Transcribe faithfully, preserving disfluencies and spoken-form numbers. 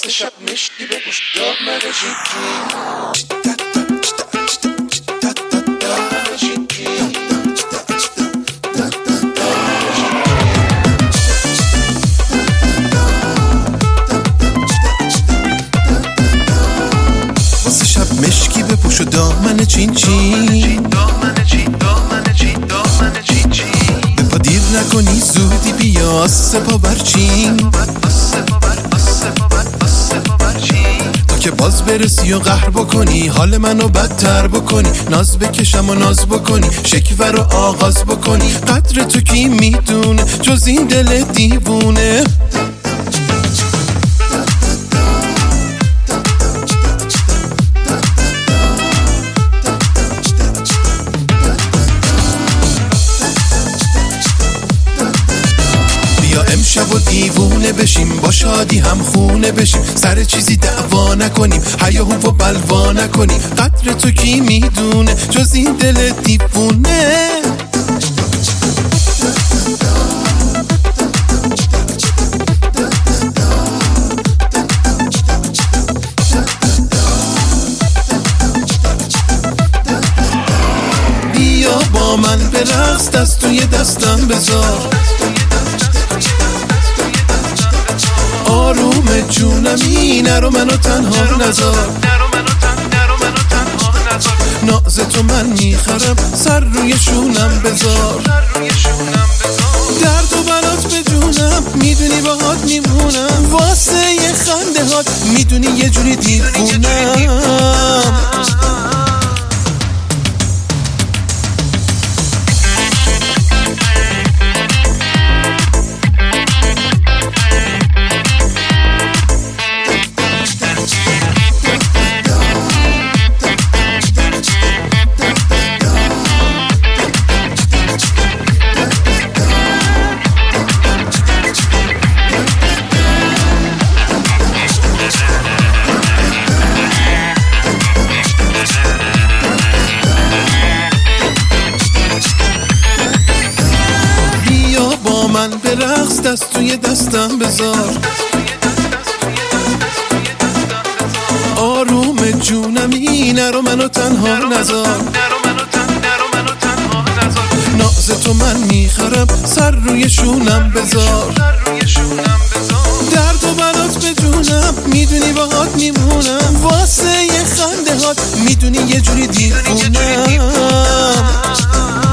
واسه شب مشکی بپوش دامن جیکی واسه شب مشکی بپوش و دامن چین چین به پا دیر نکنی زودی بیا سپا برچین تا که باز برسی و قهر بکنی حال منو بدتر بکنی ناز بکشم و ناز بکنی شکوه رو آغاز بکنی قدر تو کی میدونه جز این دل دیوونه امشب و دیوونه بشیم با شادی هم خونه بشیم سر چیزی دعوا نکنیم هیاهو و بلوا نکنیم قدر تو کی میدونه جز این دل دیوونه بیا با من برقص دست توی دستم بذار آروم جونمی نرو منو تنها نذار ناز تو من میخرم سر روی شونم بذار درد و بلات به جونم میدونی باهات میمونم واسه یه خنده هات میدونی یه جوری دیوونم من به رقص دست توی دستم بذار آروم جونمی نرو منو تنها نذار ناز تو من میخرم سر روی شونم بذار درد و بلات به جونم میدونی باهات میمونم واسه یه خنده هات میدونی یه جوری دیوونم